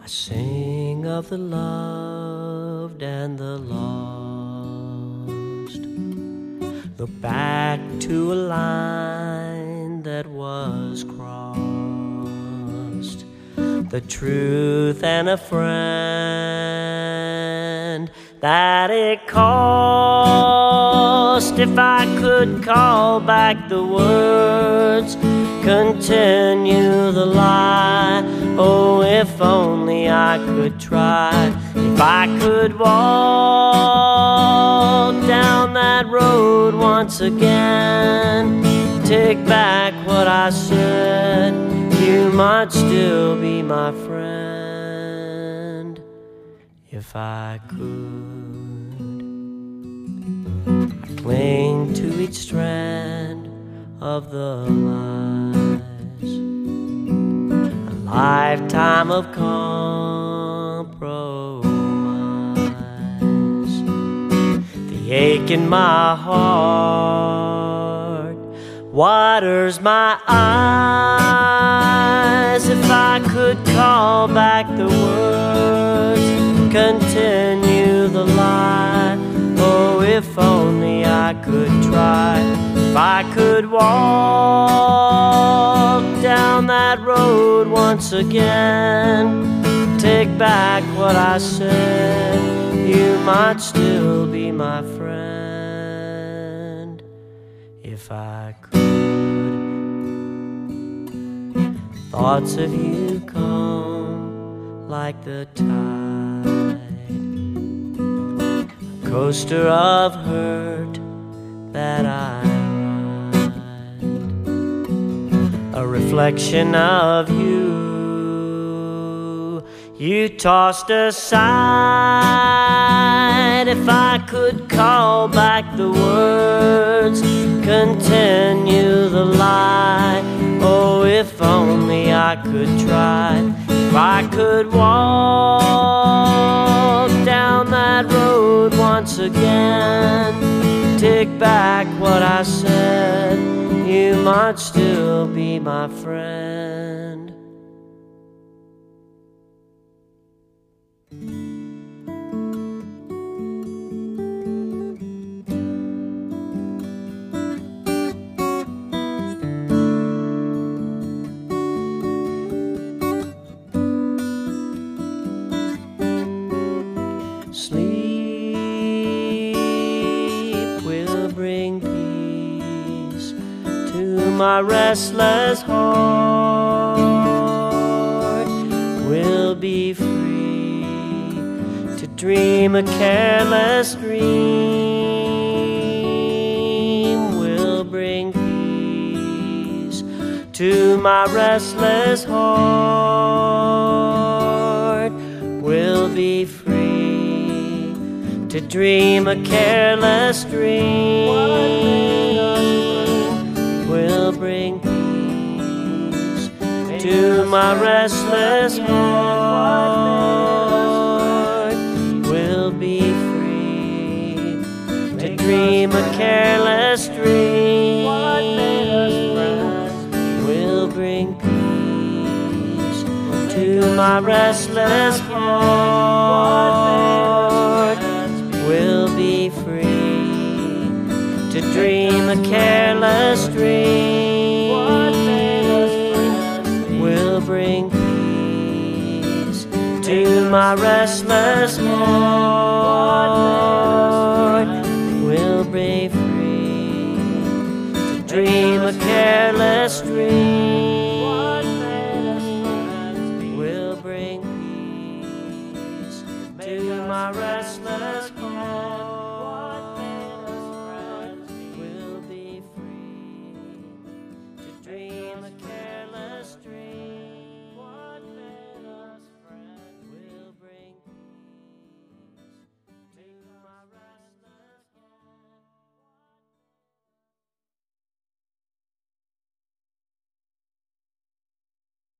I sing of the loved and the lost. Look back to a line that was crossed. The truth and a friend that it cost. If I could call back the words, continue the lie. Oh, if only I could try. If I could walk down that road once again, take back what I said, you might still be my friend. If I could, I cling to each strand of the lies, a lifetime of compromise. The ache in my heart waters my eyes. If I could call back the words, continue the lie. Oh, if only I could try. If I could walk down that road once again, take back what I said, you might still be my friend. If I could, thoughts of you come like the tide, a coaster of hurt that I ride, a reflection of you tossed aside. If I could call back the words, continue the lie. Oh, if only I could try. If I could walk down that road once again, take back what I said, you might still be my friend. Sleep will bring peace to my restless heart. We'll be free to dream a careless dream. We'll bring peace to my restless heart. We'll be free to dream a careless dream. We'll bring peace to my restless heart. We'll be free to dream a careless dream. We'll bring peace to my restless heart. We'll be free to dream a careless dream. We'll bring peace to my restless heart.